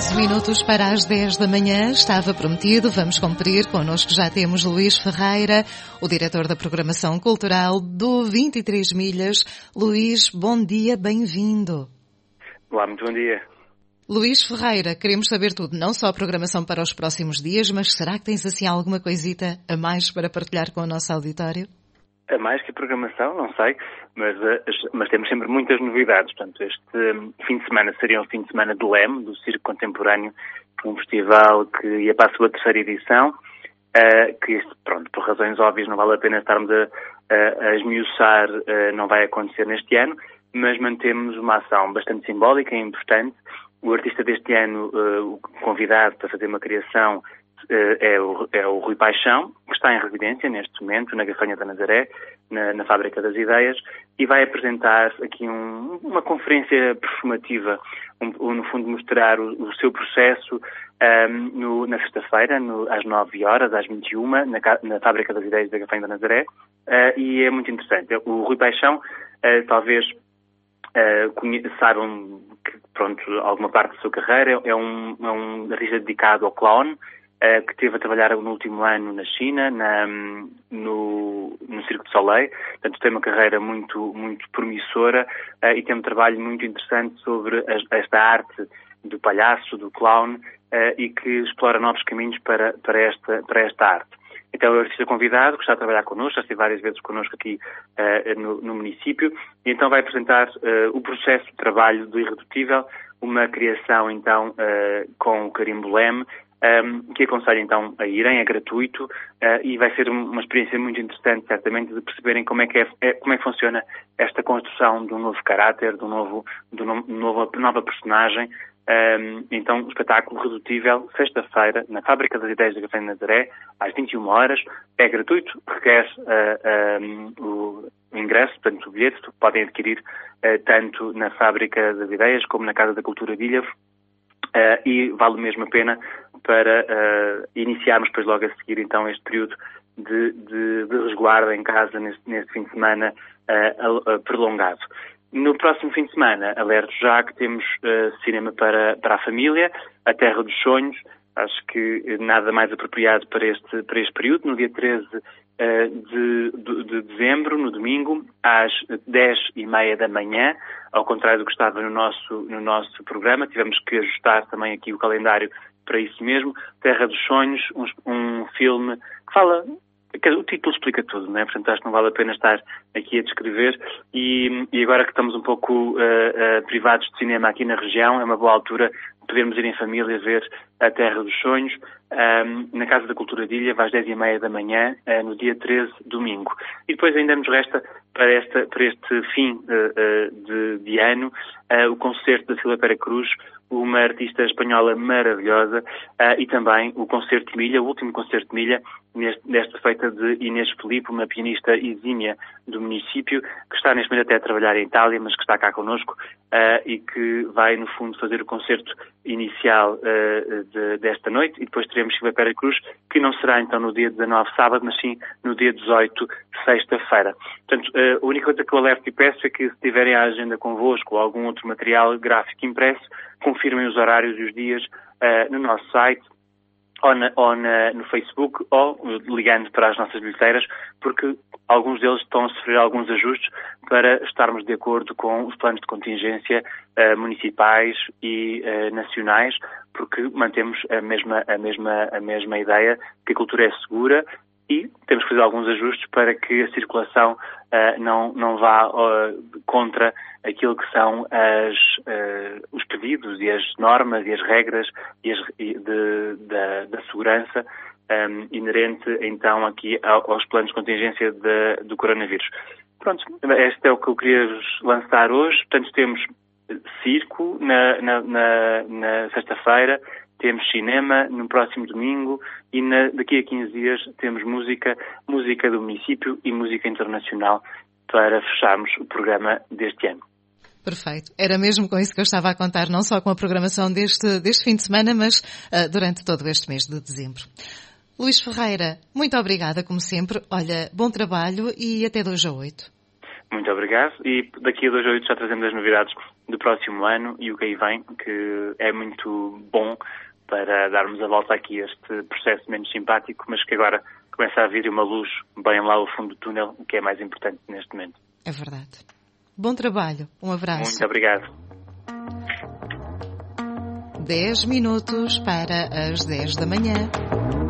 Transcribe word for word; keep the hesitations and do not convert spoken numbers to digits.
onze minutos para as dez da manhã. Estava prometido, vamos cumprir. Connosco já temos Luís Ferreira, o diretor da Programação Cultural do vinte e três Milhas. Luís, bom dia, bem-vindo. Olá, muito bom dia. Luís Ferreira, queremos saber tudo, não só a programação para os próximos dias, mas será que tens assim alguma coisita a mais para partilhar com o nosso auditório? A mais que a programação, não sei, mas, mas temos sempre muitas novidades. Portanto, este fim de semana seria um fim de semana do L E M, do Circo Contemporâneo, um festival que ia para a sua terceira edição, uh, que, pronto, por razões óbvias não vale a pena estarmos a, a, a esmiuçar, uh, não vai acontecer neste ano, mas mantemos uma ação bastante simbólica e importante. O artista deste ano, uh, o convidado para fazer uma criação, uh, é, o, é o Rui Paixão, que está em residência neste momento na Gafanha da Nazaré, na, na Fábrica das Ideias, e vai apresentar aqui um, uma conferência performativa, um, um, no fundo mostrar o, o seu processo um, no, na sexta-feira, no, às nove horas, às vinte e uma, na, na Fábrica das Ideias da Gafanha da Nazaré, uh, e é muito interessante. O Rui Paixão, uh, talvez uh, conhe- saibam que, pronto, alguma parte da sua carreira, é um, é um artista dedicado ao clown, uh, que esteve a trabalhar no último ano na China, na, no, no Cirque du Soleil. Portanto, tem uma carreira muito, muito promissora uh, e tem um trabalho muito interessante sobre a, esta arte do palhaço, do clown, uh, e que explora novos caminhos para, para, esta, para esta arte. Então, é o artista convidado, que está a trabalhar connosco, já esteve várias vezes connosco aqui uh, no, no município, e então vai apresentar uh, o processo de trabalho do Irredutível, uma criação, então, uh, com o carimbo L E M, um, que aconselho, então, a irem, é gratuito, uh, e vai ser uma experiência muito interessante, certamente, de perceberem como é que, é, é, como é que funciona esta construção de um novo caráter, de, um novo, de uma nova, nova personagem. Um, então, o espetáculo Redutível, sexta-feira, na Fábrica das Ideias da Gafanha de Nazaré, às vinte e uma horas, é gratuito, requer uh, um, o, o ingresso, portanto, o bilhete, podem adquirir uh, tanto na Fábrica das Ideias como na Casa da Cultura de Ilhavo, uh, e vale mesmo a pena para uh, iniciarmos depois logo a seguir, então, este período de, de, de resguardo em casa neste, neste fim de semana uh, uh, prolongado. No próximo fim de semana, alerto já que temos uh, cinema para, para a família, A Terra dos Sonhos. Acho que nada mais apropriado para este, para este período. No dia treze uh, de, de, de dezembro, no domingo, às dez e meia da manhã, ao contrário do que estava no nosso, no nosso programa. Tivemos que ajustar também aqui o calendário para isso mesmo. Terra dos Sonhos, um, um filme que fala... O título explica tudo, não é? Portanto, acho que não vale a pena estar aqui a descrever. E, e agora que estamos um pouco uh, uh, privados de cinema aqui na região, é uma boa altura de podermos ir em família ver A Terra dos Sonhos, um, na Casa da Cultura de Ilha, às dez e meia da manhã, uh, no dia treze, domingo. E depois ainda nos resta, para, esta, para este fim uh, uh, de, de ano, uh, o concerto da Silvia Pera Cruz, uma artista espanhola maravilhosa, uh, e também o Concerto de Milha, o último Concerto de Milha, neste, nesta feita de Inês Felipe, uma pianista exímia do município, que está neste momento até a trabalhar em Itália, mas que está cá connosco, uh, e que vai, no fundo, fazer o concerto inicial uh, de, desta noite, e depois teremos Silvia Pera Cruz, que não será então no dia dezanove, sábado, mas sim no dia dezoito, sexta-feira. Portanto, uh, a única coisa que eu alerto e peço é que, se tiverem a agenda convosco ou algum outro material gráfico impresso, confirmem os horários e os dias uh, no nosso site, ou, na, ou na, no Facebook, ou ligando para as nossas bilheteiras, porque alguns deles estão a sofrer alguns ajustes para estarmos de acordo com os planos de contingência uh, municipais e uh, nacionais, porque mantemos a mesma, a, mesma, a mesma ideia que a cultura é segura, e temos que fazer alguns ajustes para que a circulação uh, não, não vá uh, contra aquilo que são as, uh, os pedidos e as normas e as regras e as, e de, da, da segurança um, inerente, então, aqui aos planos de contingência de, do coronavírus. Pronto, este é o que eu queria vos lançar hoje. Portanto, temos circo na, na, na, na sexta-feira, temos cinema no próximo domingo e na, daqui a quinze dias temos música, música do município e música internacional para fecharmos o programa deste ano. Perfeito. Era mesmo com isso que eu estava a contar, não só com a programação deste, deste fim de semana, mas uh, durante todo este mês de dezembro. Luís Ferreira, muito obrigada, como sempre. Olha, bom trabalho e até dois a oito. Muito obrigado. E daqui a dois ou oito já trazemos as novidades do próximo ano e o que aí vem, que é muito bom para darmos a volta aqui a este processo menos simpático, mas que agora começa a vir uma luz bem lá ao fundo do túnel, o que é mais importante neste momento. É verdade. Bom trabalho. Um abraço. Muito obrigado. dez minutos para as dez da manhã.